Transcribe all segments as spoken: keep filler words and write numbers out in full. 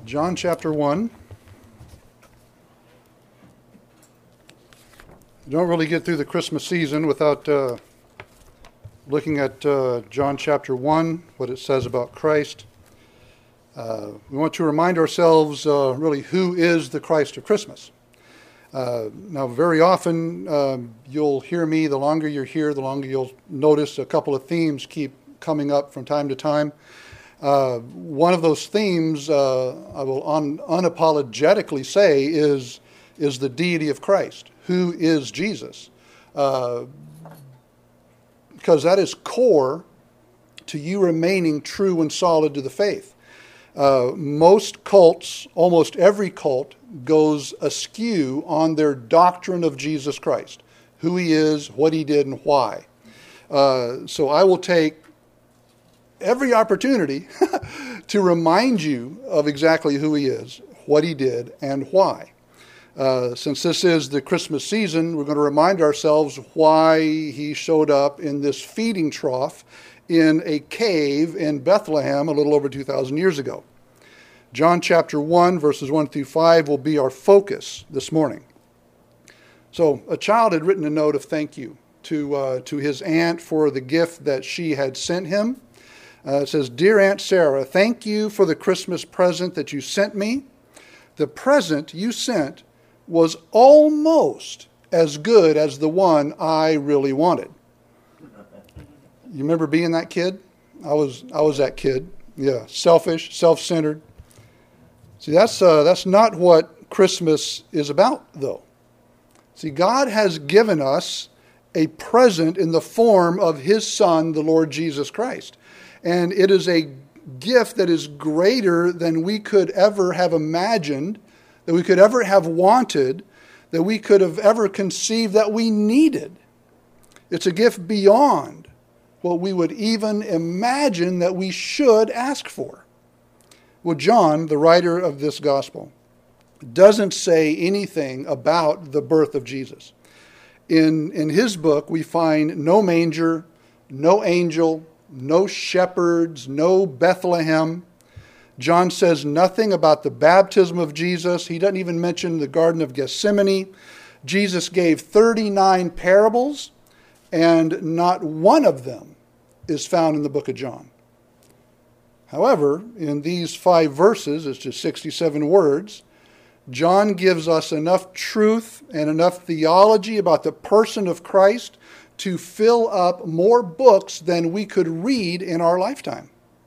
John chapter one. You don't really get through the Christmas season without uh, looking at uh, John chapter one, what it says about Christ. Uh, we want to remind ourselves uh, really who is the Christ of Christmas. Uh, now, very often um, you'll hear me, the longer you're here, the longer you'll notice a couple of themes keep coming up from time to time. Uh, one of those themes, uh, I will un- unapologetically say, is, is the deity of Christ. Who is Jesus? Uh, because that is core to you remaining true and solid to the faith. Uh, most cults, almost every cult, goes askew on their doctrine of Jesus Christ, who he is, what he did, and why. Uh, so I will take every opportunity to remind you of exactly who he is, what he did, and why. Uh, since this is the Christmas season, we're going to remind ourselves why he showed up in this feeding trough in a cave in Bethlehem a little over two thousand years ago. John chapter one, verses one through five will be our focus this morning. So a child had written a note of thank you to, uh, to his aunt for the gift that she had sent him. Uh, it says, "Dear Aunt Sarah, thank you for the Christmas present that you sent me. The present you sent was almost as good as the one I really wanted." You remember being that kid? I was I was that kid. Yeah, selfish, self-centered. See, that's uh, that's not what Christmas is about, though. See, God has given us a present in the form of his Son, the Lord Jesus Christ. And it is a gift that is greater than we could ever have imagined, that we could ever have wanted, that we could have ever conceived that we needed. It's a gift beyond what we would even imagine that we should ask for. Well, John, the writer of this gospel, doesn't say anything about the birth of Jesus. In, in his book, we find no manger, no angel, no shepherds, no Bethlehem. John says nothing about the baptism of Jesus. He doesn't even mention the Garden of Gethsemane. Jesus gave thirty-nine parables, and not one of them is found in the book of John. However, in these five verses, it's just sixty-seven words, John gives us enough truth and enough theology about the person of Christ to fill up more books than we could read in our lifetime.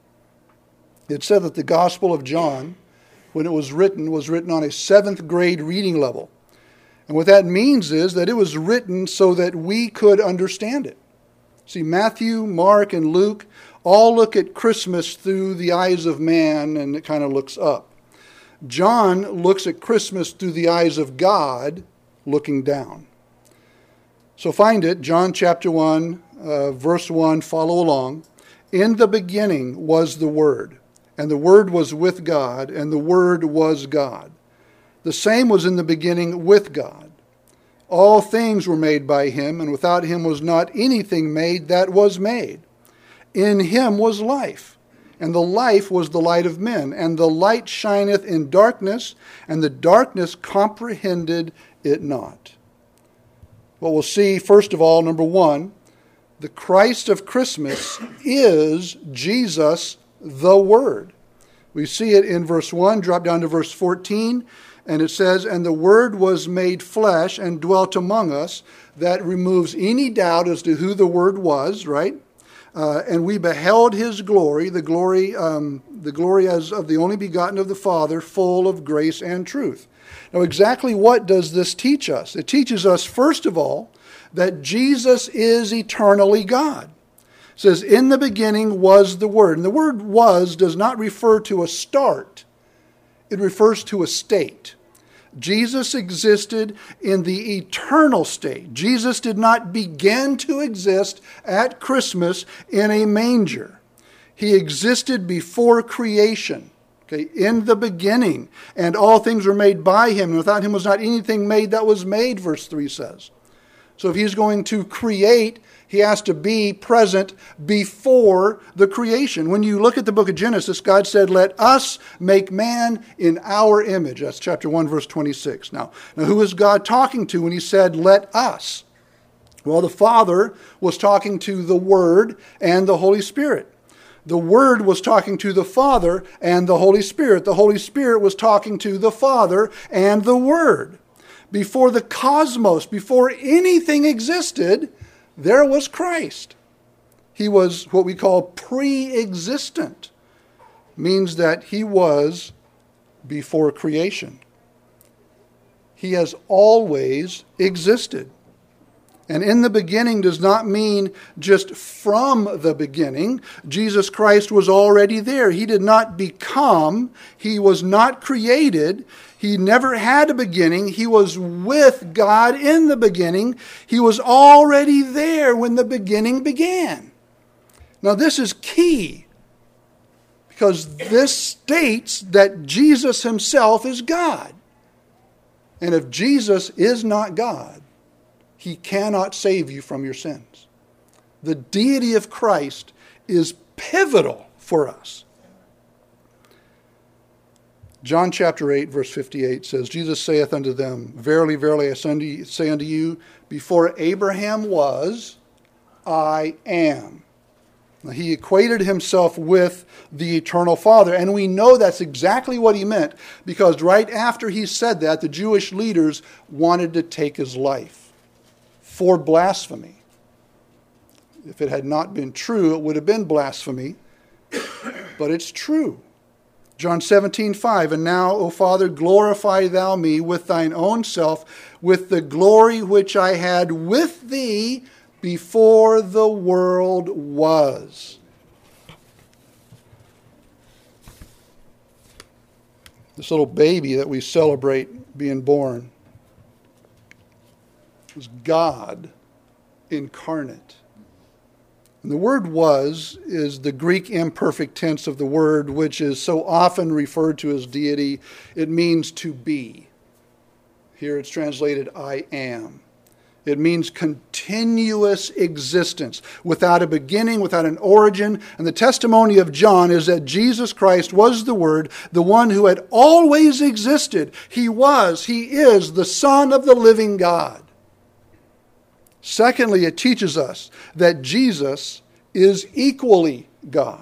It said that the Gospel of John, when it was written, was written on a seventh grade reading level. And what that means is that it was written so that we could understand it. See, Matthew, Mark, and Luke all look at Christmas through the eyes of man, and it kind of looks up. John looks at Christmas through the eyes of God, looking down. So find it, John chapter one, uh, verse one, follow along. "In the beginning was the Word, and the Word was with God, and the Word was God. The same was in the beginning with God. All things were made by him, and without him was not anything made that was made. In him was life, and the life was the light of men. And the light shineth in darkness, and the darkness comprehended it not." What we'll see, first of all, number one, the Christ of Christmas is Jesus, the Word. We see it in verse one, drop down to verse fourteen, and it says, "And the Word was made flesh and dwelt among us." That removes any doubt as to who the Word was, right? Uh, "and we beheld his glory, the glory, um, the glory as of the only begotten of the Father, full of grace and truth." Now, exactly what does this teach us? It teaches us, first of all, that Jesus is eternally God. It says, "In the beginning was the Word." And the word "was" does not refer to a start. It refers to a state. Jesus existed in the eternal state. Jesus did not begin to exist at Christmas in a manger. He existed before creation. Okay, in the beginning, and all things were made by him, and without him was not anything made that was made, verse three says. So if he's going to create, He has to be present before the creation. When you look at the book of Genesis, God said, let us make man in our image. That's chapter one, verse twenty-six. Now, now who is God talking to when he said, let us? Well, the Father was talking to the Word and the Holy Spirit. The Word was talking to the Father and the Holy Spirit. The Holy Spirit was talking to the Father and the Word. Before the cosmos, before anything existed, there was Christ. He was what we call pre-existent. Means that he was before creation. He has always existed. And in the beginning does not mean just from the beginning. Jesus Christ was already there. He did not become. He was not created. He never had a beginning. He was with God in the beginning. He was already there when the beginning began. Now this is key, because this states that Jesus himself is God. And if Jesus is not God, he cannot save you from your sins. The deity of Christ is pivotal for us. John chapter eight, verse fifty-eight says, Jesus saith unto them, verily, verily, I say unto you, before Abraham was, I am. Now, he equated himself with the eternal Father. And we know that's exactly what he meant, because right after he said that, the Jewish leaders wanted to take his life for blasphemy. If it had not been true, it would have been blasphemy. But it's true. John seventeen five, and now, O Father, glorify thou me with thine own self, with the glory which I had with thee before the world was. This little baby that we celebrate being born was God incarnate. And the word was is the Greek imperfect tense of the word, which is so often referred to as deity. It means to be. Here it's translated, I am. It means continuous existence, without a beginning, without an origin. And the testimony of John is that Jesus Christ was the Word, the one who had always existed. He was, he is the Son of the living God. Secondly, it teaches us that Jesus is equally God.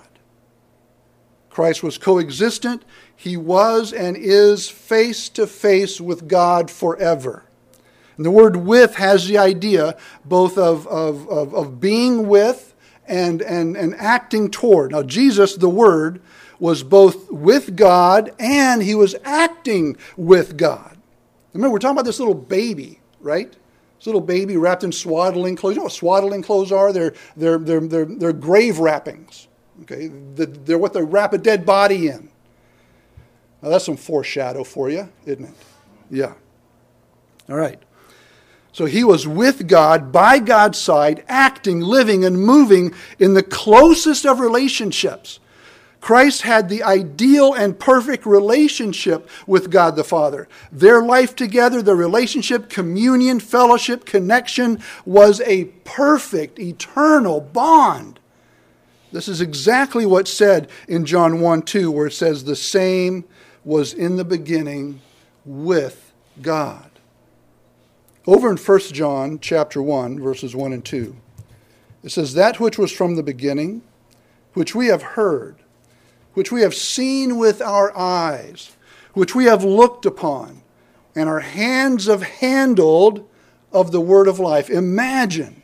Christ was coexistent. He was and is face to face with God forever. And the word with has the idea both of, of, of, of being with and, and, and acting toward. Now, Jesus, the Word, was both with God and he was acting with God. Remember, we're talking about this little baby, right? This little baby wrapped in swaddling clothes. You know what swaddling clothes are? They're, they're, they're, they're, they're grave wrappings. Okay, they're what they wrap a dead body in. Now, that's some foreshadow for you, isn't it? Yeah. All right. So he was with God, by God's side, acting, living, and moving in the closest of relationships. Christ had the ideal and perfect relationship with God the Father. Their life together, their relationship, communion, fellowship, connection was a perfect, eternal bond. This is exactly what's said in John one two, where it says, the same was in the beginning with God. Over in First John chapter one, verses one and two, it says, that which was from the beginning, which we have heard, which we have seen with our eyes, which we have looked upon, and our hands have handled of the word of life. Imagine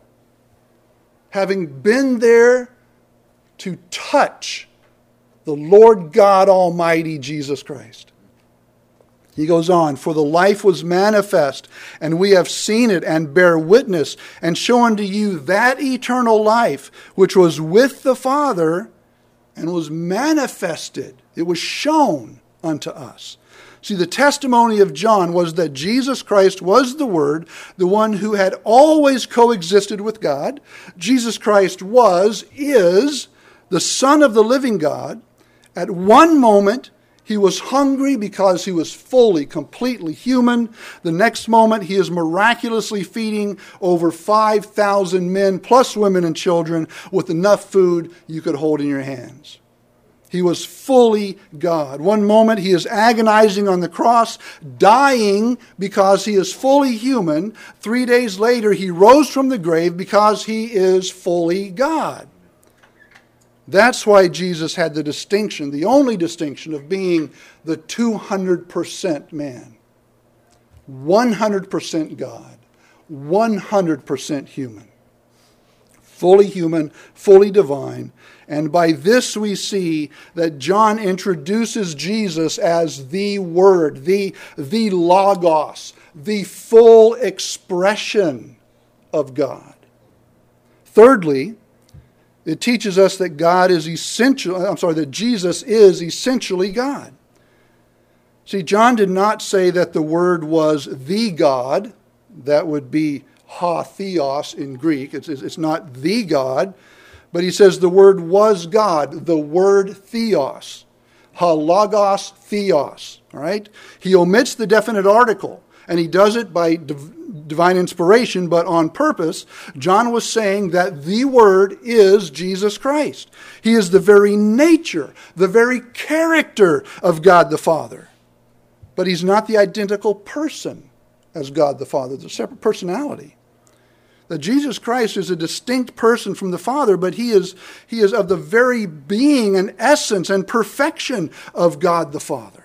having been there to touch the Lord God Almighty, Jesus Christ. He goes on, for the life was manifest, and we have seen it, and bear witness, and show unto you that eternal life, which was with the Father, and was manifested. It was shown unto us. See, the testimony of John was that Jesus Christ was the Word, the one who had always coexisted with God. Jesus Christ was, is, the Son of the living God. At one moment, He was hungry because he was fully, completely human. The next moment, he is miraculously feeding over five thousand men, plus women and children, with enough food you could hold in your hands. He was fully God. One moment, he is agonizing on the cross, dying because he is fully human. Three days later, he rose from the grave because he is fully God. That's why Jesus had the distinction, the only distinction, of being the two hundred percent man. one hundred percent God. one hundred percent human. Fully human, fully divine. And by this we see that John introduces Jesus as the Word, the, the Logos, the full expression of God. Thirdly, it teaches us that God is essential, I'm sorry, that Jesus is essentially God. See, John did not say that the Word was the God. That would be ha theos in Greek. It's, it's not the God. But he says the Word was God, the Word theos. Ha logos theos. All right? He omits the definite article. And he does it by div- divine inspiration, but on purpose. John was saying that the Word is Jesus Christ. He is the very nature, the very character of God the Father. But he's not the identical person as God the Father. It's a separate personality. That Jesus Christ is a distinct person from the Father, but he is, he is of the very being and essence and perfection of God the Father.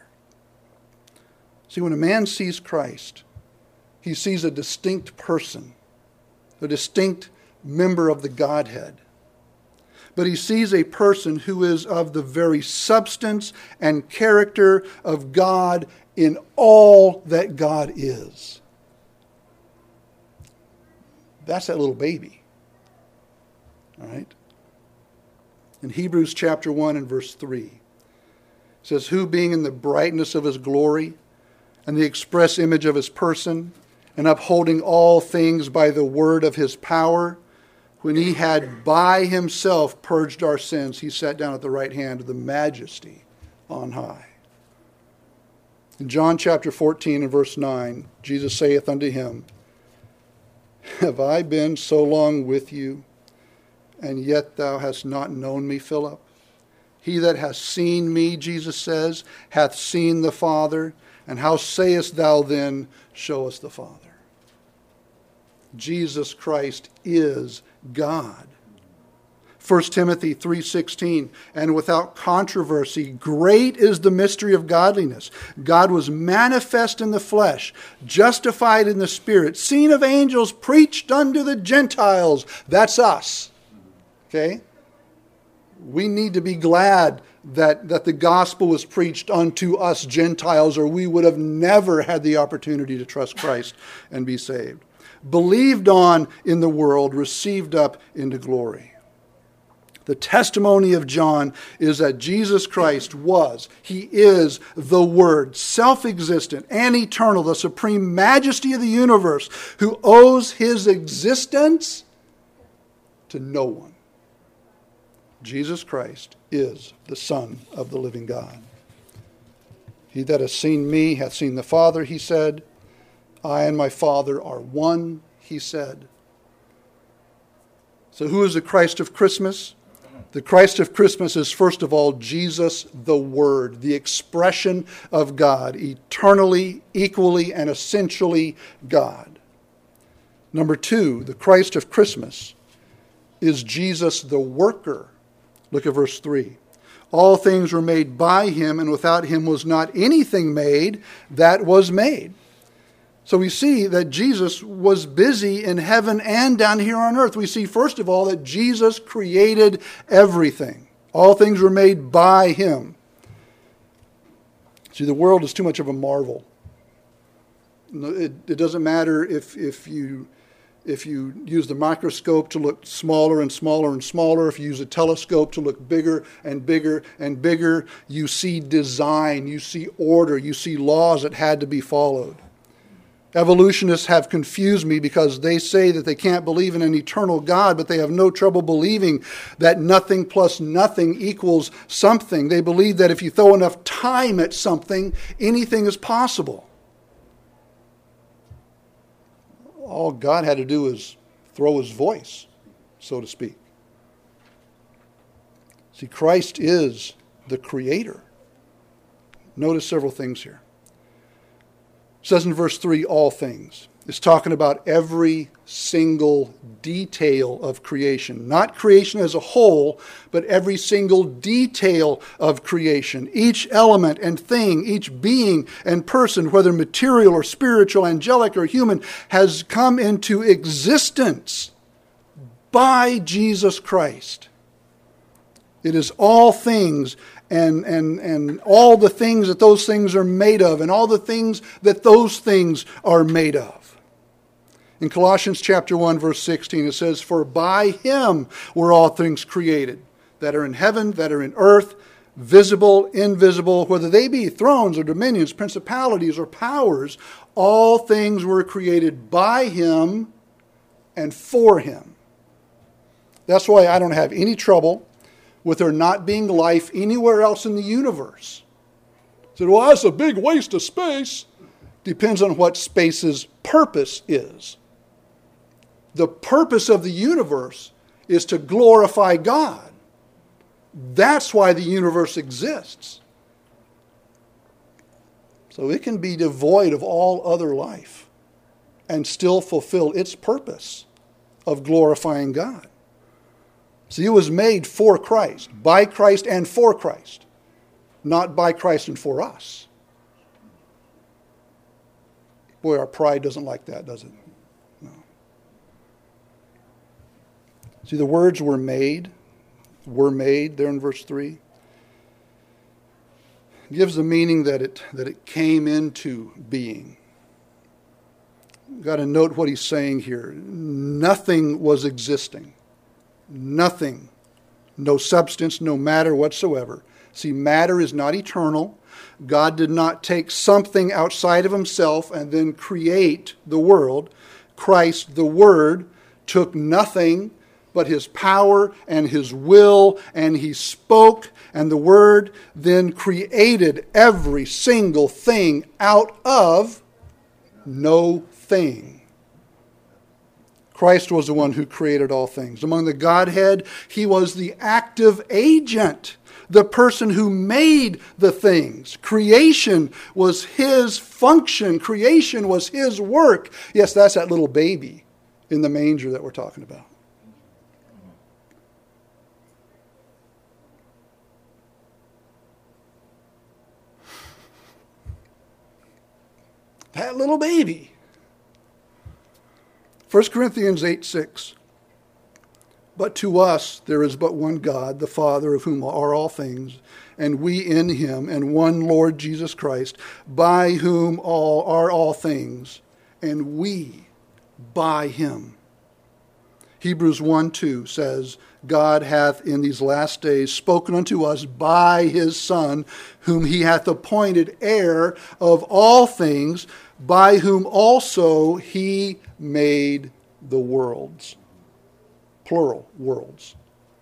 See, when a man sees Christ, he sees a distinct person, a distinct member of the Godhead. But he sees a person who is of the very substance and character of God in all that God is. That's that little baby. All right? In Hebrews chapter one and verse three, it says, who being in the brightness of his glory and the express image of his person, and upholding all things by the word of his power, when he had by himself purged our sins, he sat down at the right hand of the majesty on high. In John chapter fourteen and verse nine, Jesus saith unto him, have I been so long with you, and yet thou hast not known me, Philip? He that hath seen me, Jesus says, hath seen the Father. And how sayest thou then, show us the Father? Jesus Christ is God. First Timothy three sixteen, and without controversy, great is the mystery of godliness. God was manifest in the flesh, justified in the Spirit, seen of angels, preached unto the Gentiles. That's us. Okay? We need to be glad that, that the gospel was preached unto us Gentiles, or we would have never had the opportunity to trust Christ and be saved. Believed on in the world, received up into glory. The testimony of John is that Jesus Christ was, he is the Word, self-existent and eternal, the supreme majesty of the universe, who owes his existence to no one. Jesus Christ is the Son of the living God. He that has seen me hath seen the Father, he said. I and my Father are one, he said. So who is the Christ of Christmas? The Christ of Christmas is, first of all, Jesus the Word, the expression of God, eternally, equally, and essentially God. Number two, the Christ of Christmas is Jesus the worker. Look at verse three. All things were made by him, and without him was not anything made that was made. So we see that Jesus was busy in heaven and down here on earth. We see, first of all, that Jesus created everything. All things were made by him. See, the world is too much of a marvel. It, it doesn't matter if, if you... If you use the microscope to look smaller and smaller and smaller, if you use a telescope to look bigger and bigger and bigger, you see design, you see order, you see laws that had to be followed. Evolutionists have confused me because they say that they can't believe in an eternal God, but they have no trouble believing that nothing plus nothing equals something. They believe that if you throw enough time at something, anything is possible. All God had to do was throw his voice, so to speak. See, Christ is the creator. Notice several things here. It says in verse three, all things. It's talking about every single detail of creation. Not creation as a whole, but every single detail of creation. Each element and thing, each being and person, whether material or spiritual, angelic or human, has come into existence by Jesus Christ. It is all things and, and, and all the things that those things are made of and all the things that those things are made of. In Colossians chapter one, verse sixteen, it says, for by him were all things created, that are in heaven, that are in earth, visible, invisible, whether they be thrones or dominions, principalities or powers, all things were created by him and for him. That's why I don't have any trouble with there not being life anywhere else in the universe. Said, well, that's a big waste of space. Depends on what space's purpose is. The purpose of the universe is to glorify God. That's why the universe exists. So it can be devoid of all other life and still fulfill its purpose of glorifying God. See, it was made for Christ, by Christ and for Christ, not by Christ and for us. Boy, our pride doesn't like that, does it? No. See, the words were made, were made, there in verse three. It gives the meaning that it, that it came into being. You've got to note what he's saying here. Nothing was existing. Nothing. No substance, no matter whatsoever. See, matter is not eternal. God did not take something outside of himself and then create the world. Christ, the Word, took nothing but his power and his will, and he spoke, and the Word then created every single thing out of no thing. Christ was the one who created all things. Among the Godhead, he was the active agent, the person who made the things. Creation was his function. Creation was his work. Yes, that's that little baby in the manger that we're talking about. That little baby. First Corinthians eight six. But to us there is but one God, the Father, of whom are all things, and we in him, and one Lord Jesus Christ, by whom all are all things, and we by him. Hebrews one two says, God hath in these last days spoken unto us by his Son, whom he hath appointed heir of all things, by whom also he made the worlds. Plural, worlds.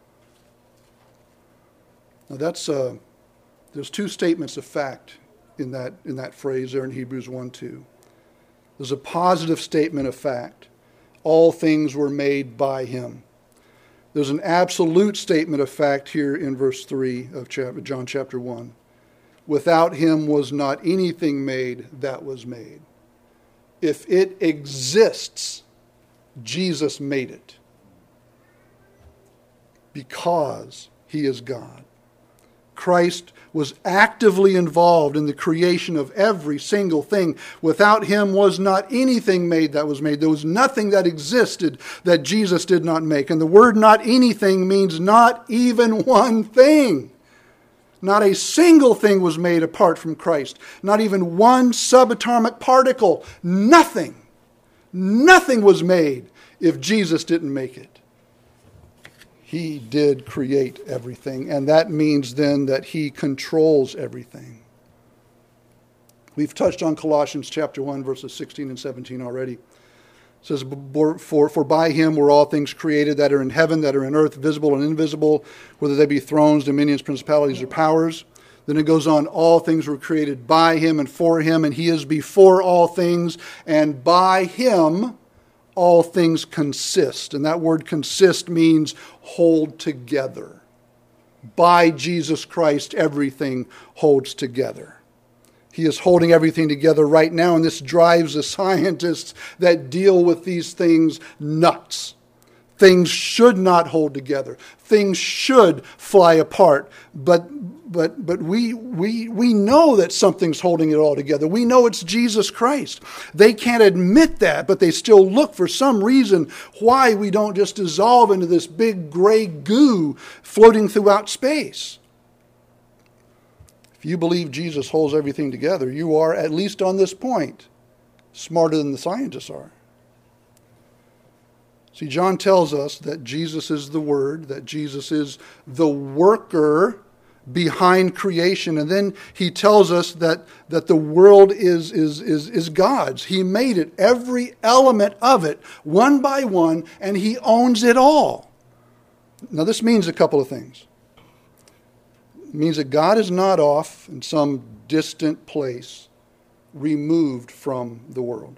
Now that's, uh, there's two statements of fact in that, in that phrase there in Hebrews one two. There's a positive statement of fact. All things were made by him. There's an absolute statement of fact here in verse three of chapter, John chapter one. Without him was not anything made that was made. If it exists, Jesus made it. Because he is God. Christ was actively involved in the creation of every single thing. Without him was not anything made that was made. There was nothing that existed that Jesus did not make. And the word not anything means not even one thing. Not a single thing was made apart from Christ. Not even one subatomic particle. Nothing. Nothing was made if Jesus didn't make it. He did create everything, and that means then that he controls everything. We've touched on Colossians chapter one, verses sixteen and seventeen already. It says, for, for by him were all things created that are in heaven, that are in earth, visible and invisible, whether they be thrones, dominions, principalities, or powers. Then it goes on, all things were created by him and for him, and he is before all things, and by him all things consist. And that word consist means hold together. By Jesus Christ, everything holds together. He is holding everything together right now, and this drives the scientists that deal with these things nuts. Things should not hold together. Things should fly apart. But but but we we we know that something's holding it all together. We know it's Jesus Christ. They can't admit that, but they still look for some reason why we don't just dissolve into this big gray goo floating throughout space. If you believe Jesus holds everything together, you are, at least on this point, smarter than the scientists are. See, John tells us that Jesus is the Word, that Jesus is the worker behind creation. And then he tells us that, that the world is, is, is, is God's. He made it, every element of it, one by one, and he owns it all. Now, this means a couple of things. It means that God is not off in some distant place, removed from the world.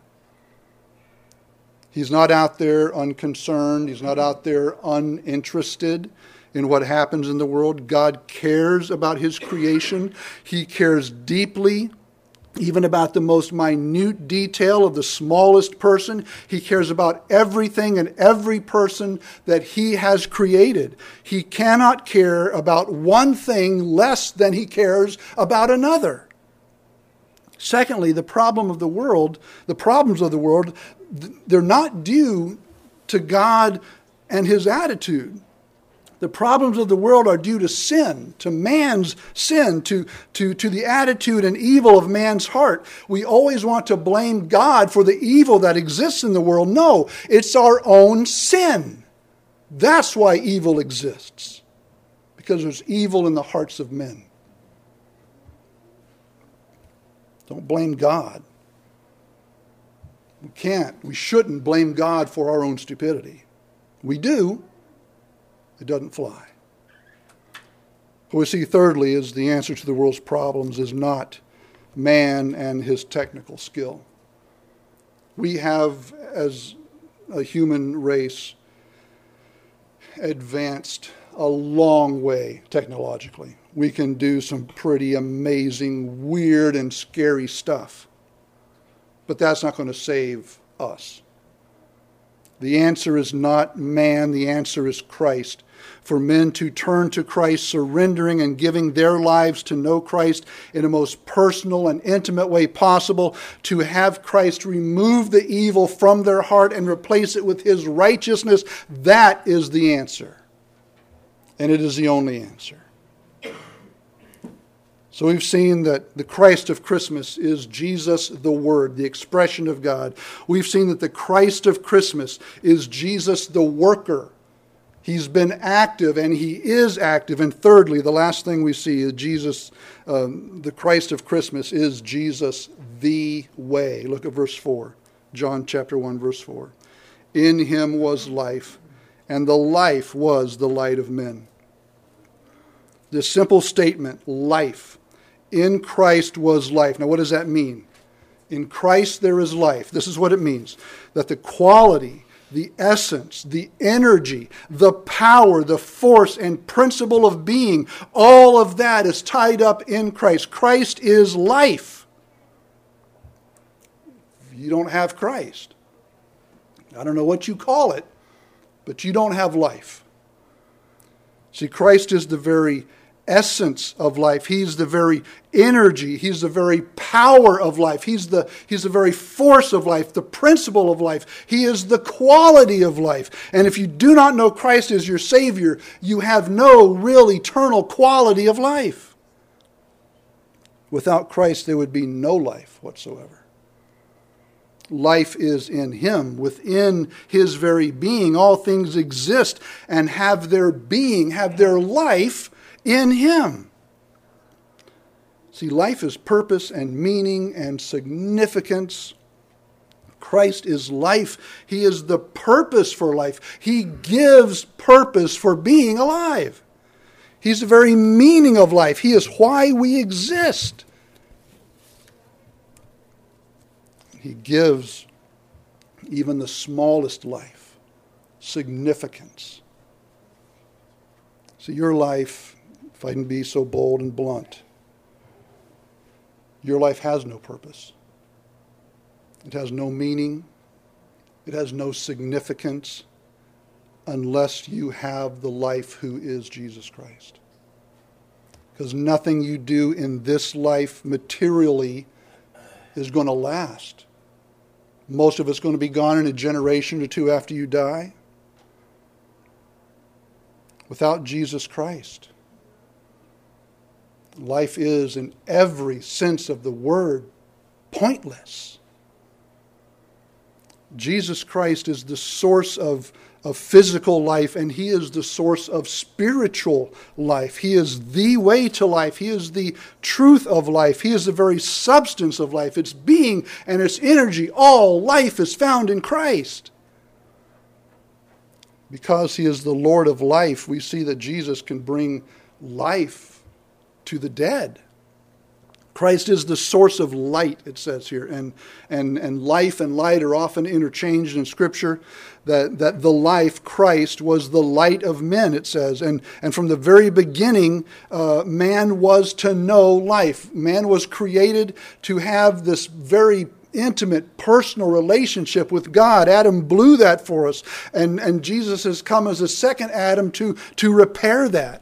He's not out there unconcerned. He's not out there uninterested in what happens in the world. God cares about his creation. He cares deeply, even about the most minute detail of the smallest person. He cares about everything and every person that he has created. He cannot care about one thing less than he cares about another. Secondly, the problem of the world, the problems of the world, they're not due to God and his attitude. The problems of the world are due to sin, to man's sin, to, to, to the attitude and evil of man's heart. We always want to blame God for the evil that exists in the world. No, it's our own sin. That's why evil exists, because there's evil in the hearts of men. Don't blame God. We can't, we shouldn't blame God for our own stupidity. We do. It doesn't fly. What we see thirdly is the answer to the world's problems is not man and his technical skill. We have, as a human race, advanced a long way technologically. We can do some pretty amazing, weird, and scary stuff. But that's not going to save us. The answer is not man, the answer is Christ. For men to turn to Christ, surrendering and giving their lives to know Christ in a most personal and intimate way possible, to have Christ remove the evil from their heart and replace it with his righteousness, that is the answer. And it is the only answer. So we've seen that the Christ of Christmas is Jesus the Word, the expression of God. We've seen that the Christ of Christmas is Jesus the worker. He's been active and he is active. And thirdly, the last thing we see is Jesus, um, the Christ of Christmas is Jesus the way. Look at verse four, John chapter one, verse four. In him was life, and the life was the light of men. This simple statement, life. In Christ was life. Now, what does that mean? In Christ there is life. This is what it means. That the quality, the essence, the energy, the power, the force, and principle of being, all of that is tied up in Christ. Christ is life. You don't have Christ. I don't know what you call it, but you don't have life. See, Christ is the very essence of life. He's the very energy. He's the very power of life. He's the, he's the very force of life, the principle of life. He is the quality of life. And if you do not know Christ as your Savior, you have no real eternal quality of life. Without Christ, there would be no life whatsoever. Life is in him. Within his very being, all things exist and have their being, have their life in him. See, life is purpose and meaning and significance. Christ is life. He is the purpose for life. He gives purpose for being alive. He's the very meaning of life. He is why we exist. He gives even the smallest life significance. So your life, if I can be so bold and blunt, your life has no purpose. It has no meaning. It has no significance unless you have the life who is Jesus Christ. Because nothing you do in this life materially is going to last. Most of it's going to be gone in a generation or two after you die. Without Jesus Christ, life is, in every sense of the word, pointless. Jesus Christ is the source of, of physical life, and He is the source of spiritual life. He is the way to life. He is the truth of life. He is the very substance of life. Its being and its energy, all life is found in Christ. Because He is the Lord of life, we see that Jesus can bring life to the dead. Christ is the source of light, it says here. And, and, and life and light are often interchanged in Scripture. That, that the life, Christ, was the light of men, it says. And, and from the very beginning, uh, man was to know life. Man was created to have this very intimate, personal relationship with God. Adam blew that for us. And, and Jesus has come as a second Adam to, to repair that.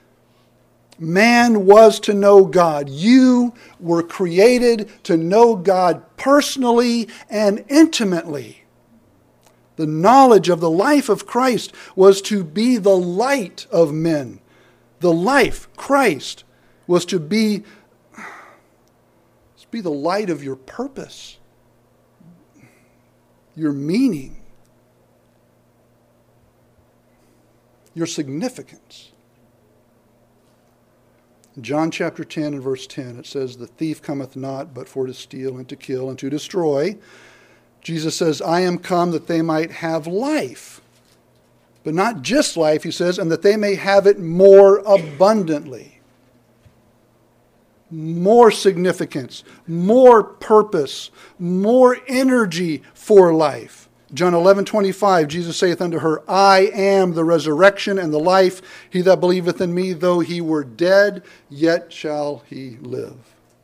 Man was to know God. You were created to know God personally and intimately. The knowledge of the life of Christ was to be the light of men. The life, Christ, was to be, to be the light of your purpose, your meaning, your significance. In John chapter ten and verse ten, it says, "The thief cometh not but for to steal and to kill and to destroy." Jesus says, "I am come that they might have life." But not just life, he says, "and that they may have it more abundantly." More significance, more purpose, more energy for life. John eleven twenty-five, Jesus saith unto her, "I am the resurrection and the life. He that believeth in me, though he were dead, yet shall he live."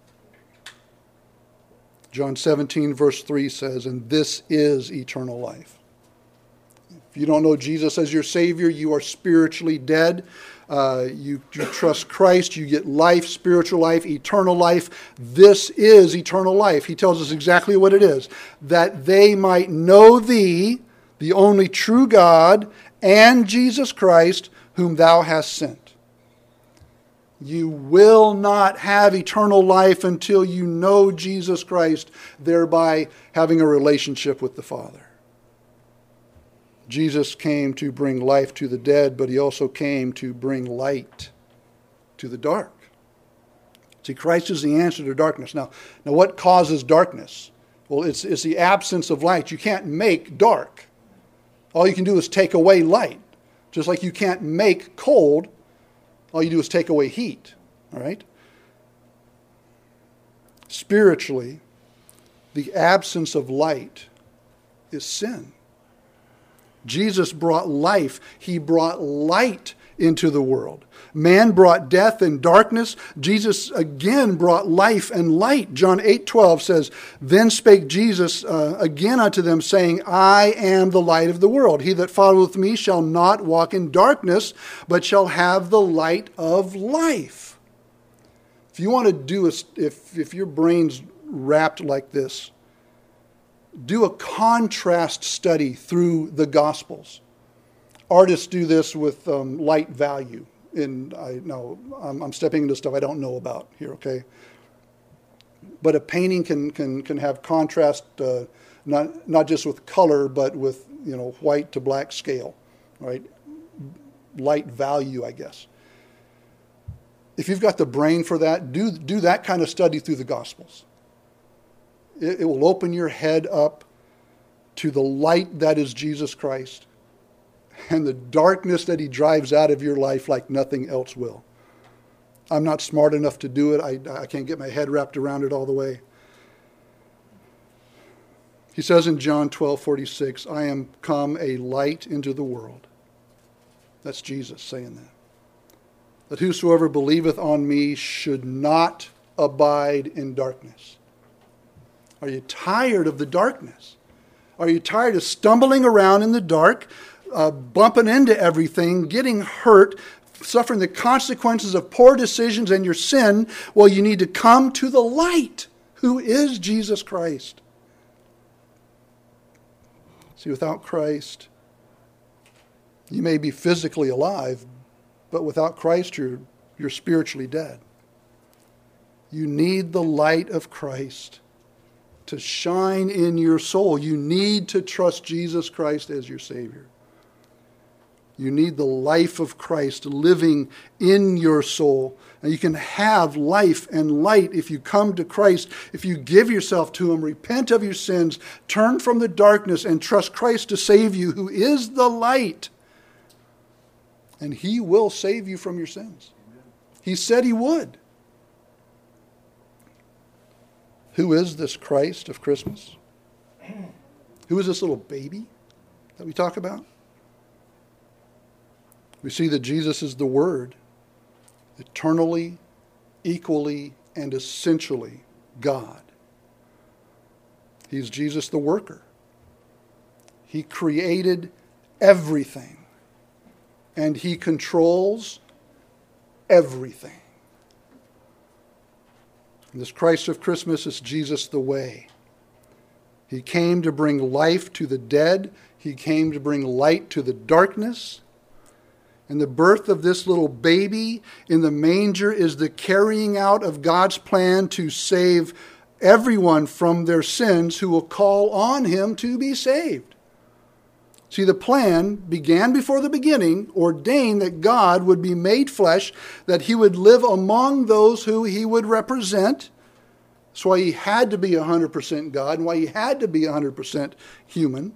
John seventeen verse three says, "And this is eternal life." If you don't know Jesus as your Savior, you are spiritually dead. Uh, you, you trust Christ, you get life, spiritual life, eternal life. This is eternal life. He tells us exactly what it is. That they might know thee, the only true God, and Jesus Christ, whom thou hast sent. You will not have eternal life until you know Jesus Christ, thereby having a relationship with the Father. Jesus came to bring life to the dead, but he also came to bring light to the dark. See, Christ is the answer to darkness. Now, now what causes darkness? Well, it's, it's the absence of light. You can't make dark. All you can do is take away light. Just like you can't make cold, all you do is take away heat. All right? Spiritually, the absence of light is sin. Jesus brought life. He brought light into the world. Man brought death and darkness. Jesus again brought life and light. John eight twelve says, "Then spake Jesus uh, again unto them, saying, I am the light of the world. He that followeth me shall not walk in darkness, but shall have the light of life." If you want to do a, if if your brain's wrapped like this, do a contrast study through the Gospels. Artists do this with um, light value. And I know I'm, I'm stepping into stuff I don't know about here, okay? But a painting can can can have contrast, uh, not not just with color, but with, you know, white to black scale, right? Light value, I guess. if you've got the brain for that, do, do that kind of study through the Gospels. It, it will open your head up to the light that is Jesus Christ and the darkness that he drives out of your life like nothing else will. I'm not smart enough to do it. I, I can't get my head wrapped around it all the way. He says in John twelve forty-six, I am come a light into the world. That's Jesus saying that. That whosoever believeth on me should not abide in darkness. Are you tired of the darkness? Are you tired of stumbling around in the dark, uh, bumping into everything, getting hurt, suffering the consequences of poor decisions and your sin? Well, you need to come to the light, who is Jesus Christ. See, without Christ, you may be physically alive, but without Christ, you're, you're spiritually dead. You need the light of Christ to shine in your soul. You need to trust Jesus Christ as your Savior. You need the life of Christ living in your soul. And you can have life and light if you come to Christ, if you give yourself to him, repent of your sins, turn from the darkness, and trust Christ to save you, who is the light. And he will save you from your sins. He said he would. Who is this Christ of Christmas? Who is this little baby that we talk about? We see that Jesus is the Word, eternally, equally, and essentially God. He's Jesus the worker. He created everything, and he controls everything. This Christ of Christmas is Jesus the way. He came to bring life to the dead. He came to bring light to the darkness. And the birth of this little baby in the manger is the carrying out of God's plan to save everyone from their sins who will call on him to be saved. See, the plan began before the beginning, ordained that God would be made flesh, that he would live among those who he would represent. That's why he had to be one hundred percent God and why he had to be one hundred percent human.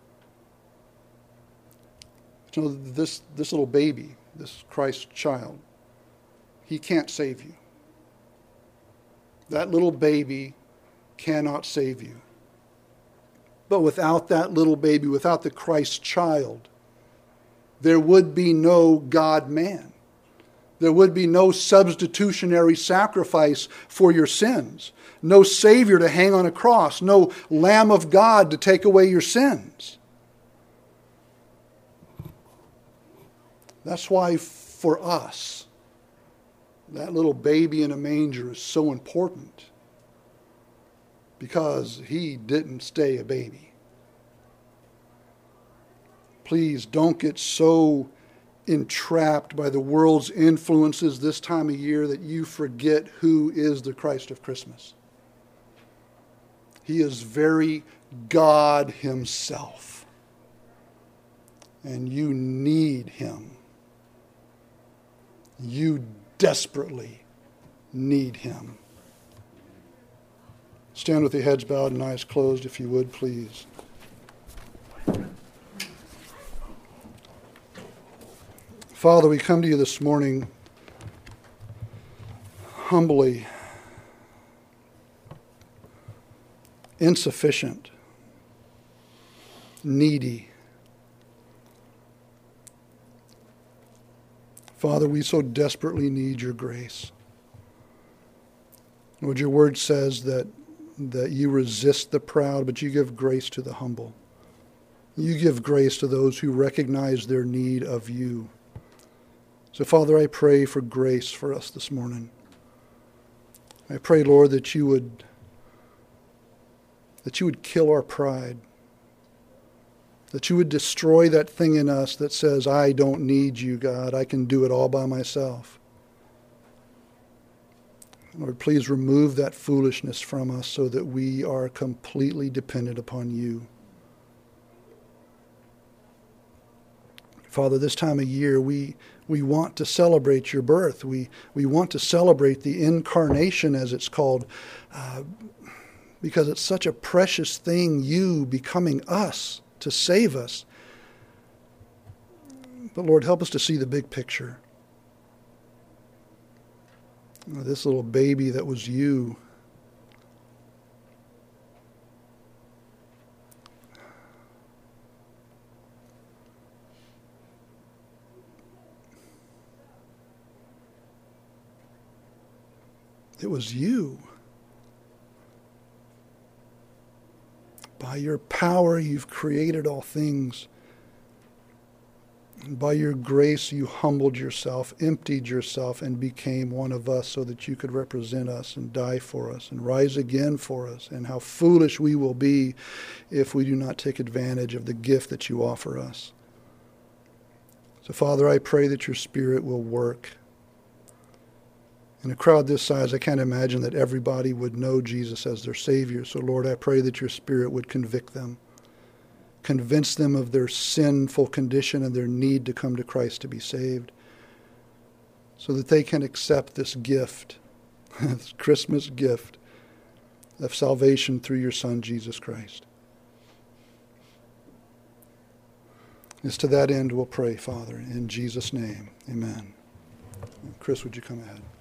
So this, this little baby, this Christ child, he can't save you. That little baby cannot save you. But without that little baby, without the Christ child, there would be no God-man. There would be no substitutionary sacrifice for your sins. No Savior to hang on a cross. No Lamb of God to take away your sins. That's why for us, that little baby in a manger is so important. Because he didn't stay a baby. Please don't get so entrapped by the world's influences this time of year that you forget who is the Christ of Christmas. He is very God himself. And you need him. You desperately need him. Stand with your heads bowed and eyes closed, if you would, please. Father, we come to you this morning humbly, insufficient, needy. Father, we so desperately need your grace. Lord, your word says that that you resist the proud, but you give grace to the humble. You give grace to those who recognize their need of you. So, Father, I pray for grace for us this morning. I pray, Lord, that you would that you would kill our pride, that you would destroy that thing in us that says, I don't need you, God. I can do it all by myself. Lord, please remove that foolishness from us so that we are completely dependent upon you. Father, this time of year, we we want to celebrate your birth. We we want to celebrate the incarnation, as it's called, uh, because it's such a precious thing, you becoming us to save us. But Lord, help us to see the big picture. This little baby that was you. It was you. By your power, you've created all things. And by your grace, you humbled yourself, emptied yourself, and became one of us so that you could represent us and die for us and rise again for us. And how foolish we will be if we do not take advantage of the gift that you offer us. So, Father, I pray that your Spirit will work. In a crowd this size, I can't imagine that everybody would know Jesus as their Savior. So, Lord, I pray that your Spirit would convict them, convince them of their sinful condition and their need to come to Christ to be saved, so that they can accept this gift, this Christmas gift of salvation through your Son, Jesus Christ. It's to that end we'll pray, Father, in Jesus' name. Amen. Chris, would you come ahead?